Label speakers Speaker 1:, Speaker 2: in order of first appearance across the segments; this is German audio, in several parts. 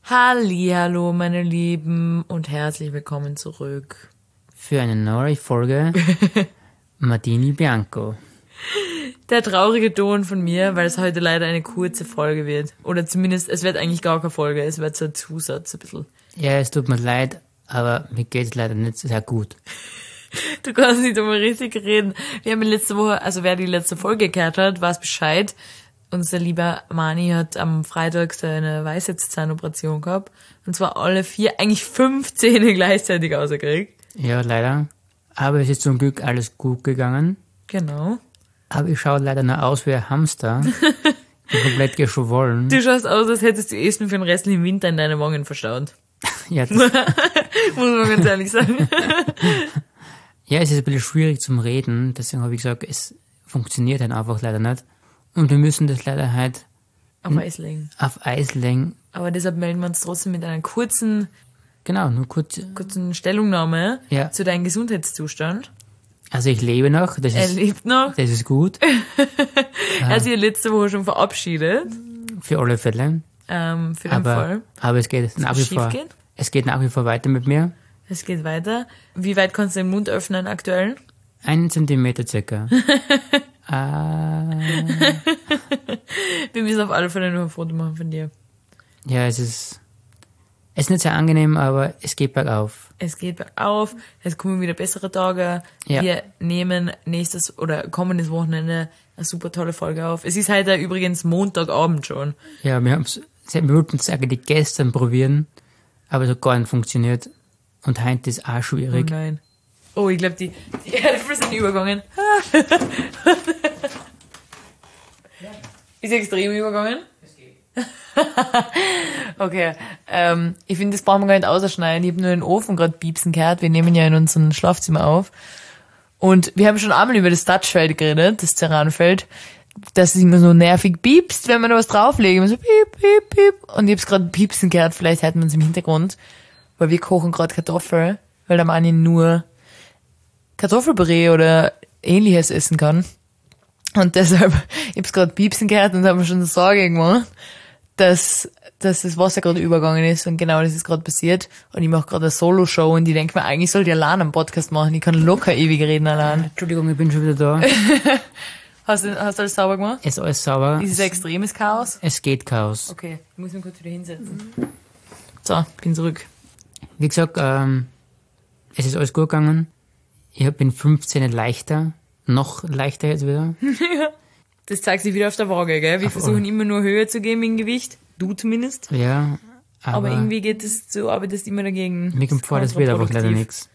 Speaker 1: Hallihallo, meine Lieben, und herzlich willkommen zurück.
Speaker 2: Für eine neue Folge Martini Bianco.
Speaker 1: Der traurige Ton von mir, weil es heute leider eine kurze Folge wird. Oder zumindest, es wird eigentlich gar keine Folge, es wird so ein Zusatz ein bisschen.
Speaker 2: Ja, es tut mir leid, aber mir geht's leider nicht sehr gut.
Speaker 1: Du kannst nicht einmal richtig reden. Wir haben letzte Woche, also wer die letzte Folge gehört hat, weiß Bescheid. Unser lieber Mani hat am Freitag seine Weisheitszahnoperation gehabt. Und zwar alle 4, eigentlich 5 Zähne gleichzeitig rausgekriegt.
Speaker 2: Ja, leider. Aber es ist zum Glück alles gut gegangen.
Speaker 1: Genau.
Speaker 2: Aber ich schaue leider nur aus wie ein Hamster. Ich bin komplett geschwollen.
Speaker 1: Du schaust aus, als hättest du Essen für den restlichen Winter in deine Wangen verstaut.
Speaker 2: Ja, das,
Speaker 1: Muss man ganz ehrlich sagen.
Speaker 2: ja, es ist ein bisschen schwierig zum Reden. Deswegen habe ich gesagt, es funktioniert halt einfach leider nicht. Und wir müssen das leider halt
Speaker 1: Auf Eis legen.
Speaker 2: auf Eis legen.
Speaker 1: Aber deshalb melden wir uns trotzdem mit einer kurzen
Speaker 2: Genau, nur kurz.
Speaker 1: Stellungnahme
Speaker 2: Ja.
Speaker 1: zu deinem Gesundheitszustand.
Speaker 2: Also ich lebe noch, das
Speaker 1: Er
Speaker 2: ist,
Speaker 1: lebt noch.
Speaker 2: das ist gut.
Speaker 1: Er hat sich letzte Woche schon verabschiedet.
Speaker 2: Für alle Fälle.
Speaker 1: Für den Fall.
Speaker 2: Aber es geht nach wie
Speaker 1: schief
Speaker 2: vor.
Speaker 1: geht?
Speaker 2: Es geht nach wie vor weiter mit mir.
Speaker 1: Es geht weiter. Wie weit kannst du den Mund öffnen aktuell?
Speaker 2: 1 Zentimeter circa.
Speaker 1: Wir müssen auf alle Fälle nur ein Foto machen von dir.
Speaker 2: Ja, es ist nicht sehr angenehm, aber es geht bergauf.
Speaker 1: Es geht bergauf, es kommen wieder bessere Tage.
Speaker 2: Ja.
Speaker 1: Wir nehmen nächstes oder kommendes Wochenende eine super tolle Folge auf. Es ist heute übrigens Montagabend schon.
Speaker 2: Ja, wir wollten es eigentlich gestern probieren, aber es hat gar nicht funktioniert. Und heute ist auch
Speaker 1: Oh
Speaker 2: schwierig.
Speaker 1: nein. Oh, ich glaube, die Erde sind übergegangen. Ist extrem übergegangen? Okay, ich finde, das brauchen wir gar nicht ausschneiden. Ich habe nur den Ofen gerade piepsen gehört. Wir nehmen ja in unserem Schlafzimmer auf. Und wir haben schon einmal über das Touchfeld geredet, das Ceranfeld, dass es immer so nervig piepst, wenn man da was drauflegt. Immer so piep, piep, piep. Und ich habe es gerade piepsen gehört, vielleicht hört man es im Hintergrund, weil wir kochen gerade Kartoffeln, weil der Manni nur Kartoffelpüree oder ähnliches essen kann. Und deshalb, ich hab's gerade piepsen gehört und habe mir schon Sorge gemacht, dass das Wasser gerade übergegangen ist, und genau das ist gerade passiert. Und ich mache gerade eine Solo-Show und ich denke mir, eigentlich sollte ich allein einen Podcast machen. Ich kann locker ewig reden allein.
Speaker 2: Entschuldigung, ich bin schon wieder da.
Speaker 1: Hast du alles sauber gemacht?
Speaker 2: Es ist alles sauber.
Speaker 1: Ist es ein extremes Chaos?
Speaker 2: Es geht Chaos.
Speaker 1: Okay, ich muss mich kurz wieder hinsetzen. So, bin zurück.
Speaker 2: Wie gesagt, es ist alles gut gegangen. Ich bin 15 leichter. Noch leichter jetzt wieder.
Speaker 1: Das zeigt sich wieder auf der Waage, gell? Wir versuchen immer nur Höhe zu geben im Gewicht. Du zumindest.
Speaker 2: Ja,
Speaker 1: Aber irgendwie geht es so, arbeitest immer dagegen.
Speaker 2: mir kommt vor, das wird einfach leider nichts.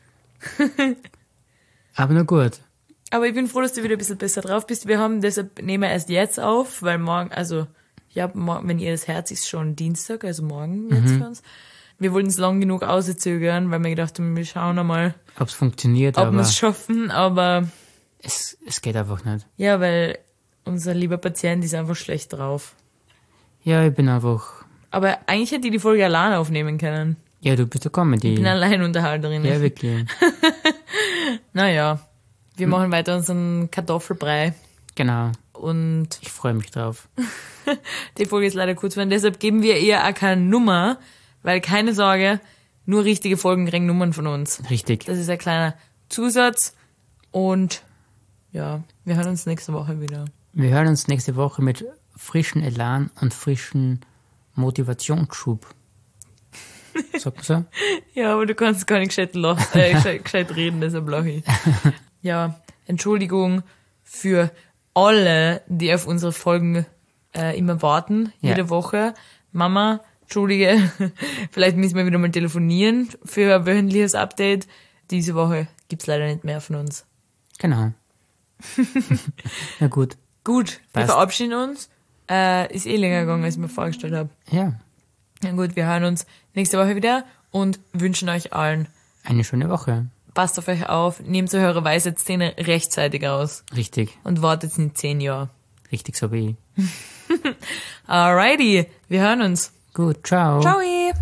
Speaker 2: Aber na gut.
Speaker 1: Aber ich bin froh, dass du wieder ein bisschen besser drauf bist. Deshalb nehmen wir erst jetzt auf, weil morgen, also, ja, wenn ihr das Herz ist, schon Dienstag, also morgen jetzt für uns. Wir wollten es lang genug auszögern, weil wir gedacht haben, wir schauen einmal,
Speaker 2: Ob es funktioniert,
Speaker 1: ob wir
Speaker 2: aber
Speaker 1: es schaffen, aber
Speaker 2: es geht einfach nicht.
Speaker 1: ja, weil unser lieber Patient ist einfach schlecht drauf.
Speaker 2: Ja, ich bin einfach...
Speaker 1: Aber eigentlich hätte ich die Folge allein aufnehmen können.
Speaker 2: Ja, du bist der Comedy.
Speaker 1: Ich bin Alleinunterhalterin.
Speaker 2: Ja, wirklich.
Speaker 1: Naja, wir machen weiter unseren Kartoffelbrei.
Speaker 2: Genau.
Speaker 1: Und
Speaker 2: Ich freue mich drauf.
Speaker 1: die Folge ist leider kurz geworden, deshalb geben wir ihr auch keine Nummer, weil keine Sorge, nur richtige Folgen kriegen Nummern von uns.
Speaker 2: Richtig.
Speaker 1: Das ist ein kleiner Zusatz und ja, wir hören uns nächste Woche wieder.
Speaker 2: Wir hören uns nächste Woche mit frischen Elan und frischen Motivationsschub. Sagt man so?
Speaker 1: Ja, aber du kannst gar nicht gescheit reden, deshalb lache ich. Ja, Entschuldigung für alle, die auf unsere Folgen immer warten, jede Woche. Mama, entschuldige, vielleicht müssen wir wieder mal telefonieren für ein wöchentliches Update. Diese Woche gibt's leider nicht mehr von uns.
Speaker 2: Genau. Na gut.
Speaker 1: Gut, wir
Speaker 2: Passt.
Speaker 1: verabschieden uns. Ist länger gegangen, als ich mir vorgestellt habe.
Speaker 2: Ja.
Speaker 1: Na gut, wir hören uns nächste Woche wieder und wünschen euch allen,
Speaker 2: Eine schöne Woche.
Speaker 1: passt auf euch auf, nehmt eure Weisheitszähne rechtzeitig aus
Speaker 2: Richtig.
Speaker 1: und wartet nicht 10 Jahre.
Speaker 2: Richtig so wie ich.
Speaker 1: Alrighty, wir hören uns.
Speaker 2: Gut, ciao.
Speaker 1: Ciao!